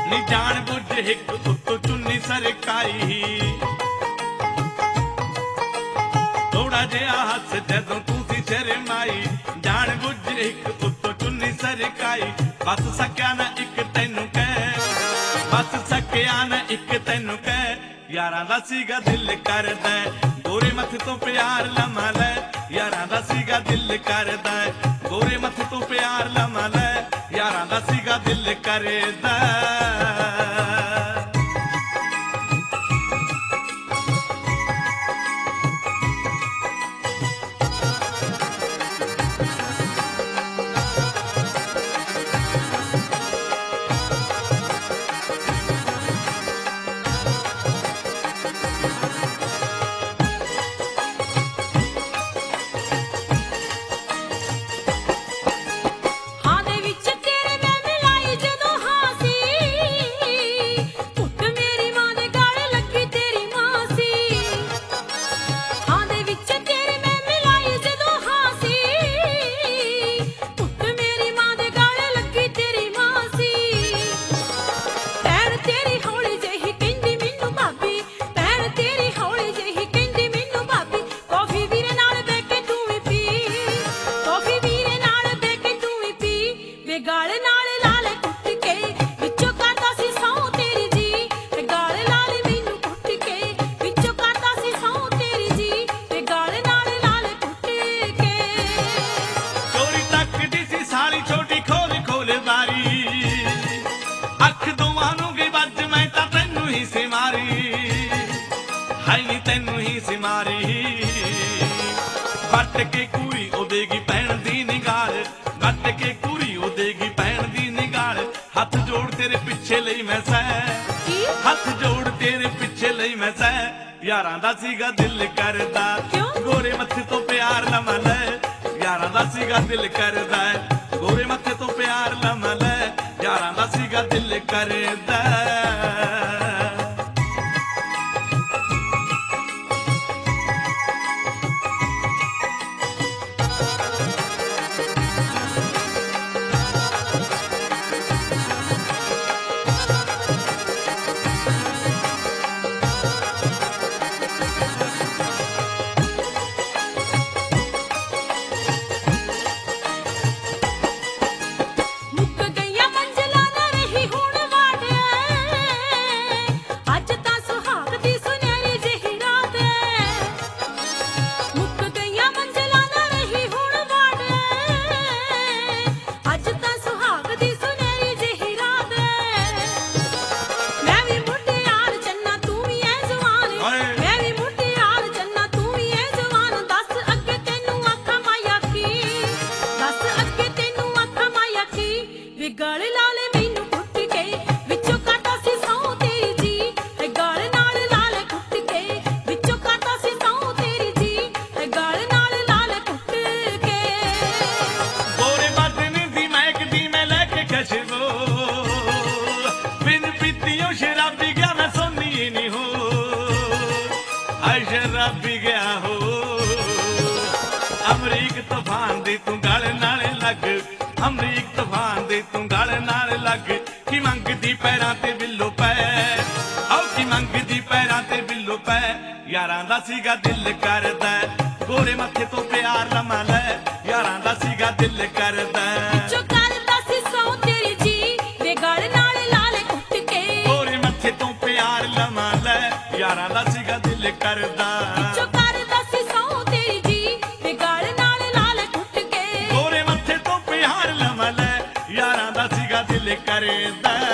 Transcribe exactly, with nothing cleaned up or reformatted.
नी जान बुझ हिक उत्तो चुन्नी सरकाई थोड़ा जिहा हस जदों तू सी शर्माई जान बुझ हिक उत्तो चुन्नी सरकाई बस सकिया ना इक तैनू कह बस सकिया ना इक तैनू कह यारां दा सीगा दिल करदा गोरे मथे तो प्यार लमा लै यारां दा सीगा दिल करदा गोरे मथे तो प्यार लमा लै यारां दा सीगा दिल करदा ਤੈਨੂੰ ਹੀ ਸਿਮਾਰੀ ਵੱਟ ਕੇ ਕੁੜੀ ਉਹਦੇਗੀ ਭੈਣ ਦੀ ਨਿਗਾਰ ਵੱਟ ਕੇ ਕੁੜੀ ਉਹਦੇਗੀ ਭੈਣ ਦੀ ਨਿਗਾਰ ਹੱਥ ਜੋੜ ਤੇਰੇ ਪਿੱਛੇ ਲਈ ਮੈਂ ਸਹਿ ਹੱਥ ਜੋੜ ਤੇਰੇ ਪਿੱਛੇ ਲਈ ਮੈਂ ਸਹਿ ਯਾਰਾਂ ਦਾ ਸੀਗਾ ਦਿਲ ਕਰਦਾ ਗੋਰੇ ਮੱਥੇ ਤੋਂ ਪਿਆਰ ਲਮਾ ਲੈ ਯਾਰਾਂ ਦਾ ਸੀਗਾ ਦਿਲ ਕਰਦਾ ਗੋਰੇ ਮੱਥੇ ਤੋਂ ਪਿਆਰ ਲਮਾ ਲੈ ਯਾਰਾਂ ਦਾ ਸੀਗਾ ਦਿਲ ਕਰਦਾ शराबी गया हो अमरीक तूफान दी तू गल नाल लग अमरीक तूफान दी तू गल नाल लग की मंगदी पैरां ते बिल्लो पै आओ की मंगदी पैरां ते बिल्लो पै यारां दा सीगा दिल करदा गोरे मथे तो प्यार लमा लै यारां दा सीगा दिल करदा जो करदा सी सौ तेरी जी वे गल नाल लाल कुट के गोरे मथे तो प्यार लमा लै यारां दा सीगा दिल करदा जो करदा सी सौ तेरी जी वे गल नाल लाल कुट के गोरे मथे तो प्यार लमा लै यारां दा सीगा दिल करदा।